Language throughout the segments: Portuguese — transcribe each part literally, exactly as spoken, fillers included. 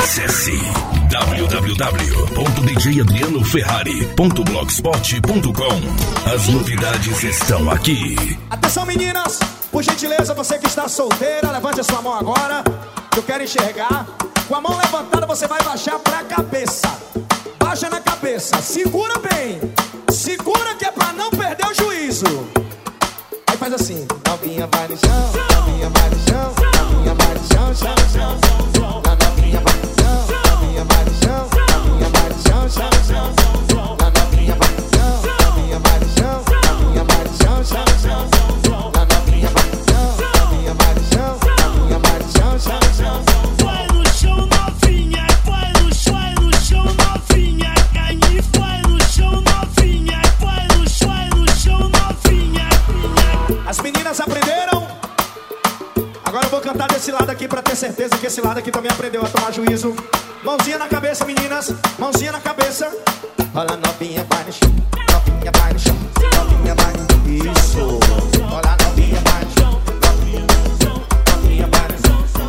Acesse w w w ponto d j adriano ferrari ponto blogspot ponto com. As novidades estão aqui. Atenção, meninas, por gentileza, você que está solteira, levante a sua mão agora, que eu quero enxergar. Com a mão levantada você vai baixar pra cabeça. Baixa na cabeça, segura bem. Segura que é pra não perder o juízo. Aí faz assim. Novinha vai no chão, novinha vai no chão, novinha vai no chão, chão, chão, chão. Na novinha vai no chão, novinha vai no chão, novinha vai no chão, chão, chão. Na novinha vai no chão, novinha vai no chão, novinha vai no chão, chão, chão. Na novinha vai no chão, novinha vai no chão, novinha vai no chão, chão, chão. Vai no chão, novinha, vai no chão, vai no chão, novinha, aí vai no chão, novinha, vai no chão, vai no chão, novinha. As meninas aprenderam? Agora eu vou cantar desse lado aqui pra ter certeza que esse lado aqui também aprendeu a tomar juízo. Mãozinha na cabeça, meninas. Mãozinha na cabeça. Olha, novinha vai no chão, novinha vai no chão, novinha vai no chão. Isso. Olha, novinha vai no chão, novinha vai no chão, novinha vai no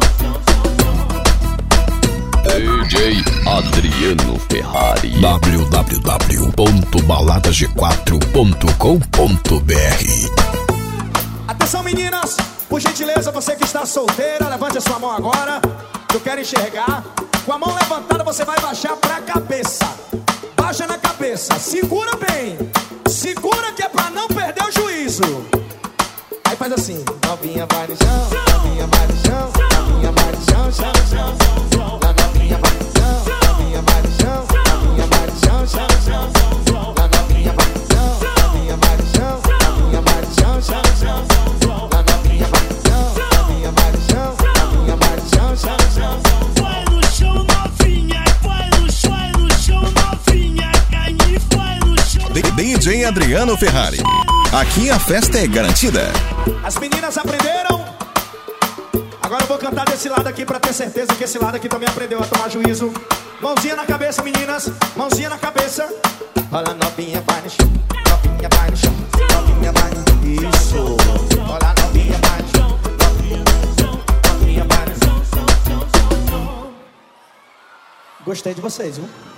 chão. D J Adriano Ferrari. w w w ponto balada g quatro ponto com ponto b r. Atenção, meninas, por gentileza, você que está solteira, levante a sua mão agora, que eu quero enxergar. Com a mão levantada você vai baixar pra cabeça. Baixa na cabeça, segura bem. Segura que é pra não perder o juízo. Aí faz assim. Novinha vai no chão, novinha vai no chão, novinha vai no chão, chão, chão. Na novinha vai no chão, novinha vai no chão, novinha vai no chão, chão, chão. Na novinha vai no chão, novinha vai no chão, novinha vai no chão, chão, chão. Na novinha vai no chão, novinha vai no chão, novinha vai no chão, chão, chão. Vai no chão, novinha, vai no chão, vai no chão, novinha, aí vai no chão. D J Adriano Ferrari. Aqui a festa é garantida. As meninas aprenderam? Agora eu vou cantar desse lado aqui pra ter certeza que esse lado aqui também aprendeu a tomar juízo. Mãozinha na cabeça, meninas. Mãozinha na cabeça. Olha, novinha vai no chão, novinha vai no chão, novinha vai no chão. Isso. Olha, novinha vai no chão, novinha vai no chão, novinha vai no chão. Gostei de vocês, viu?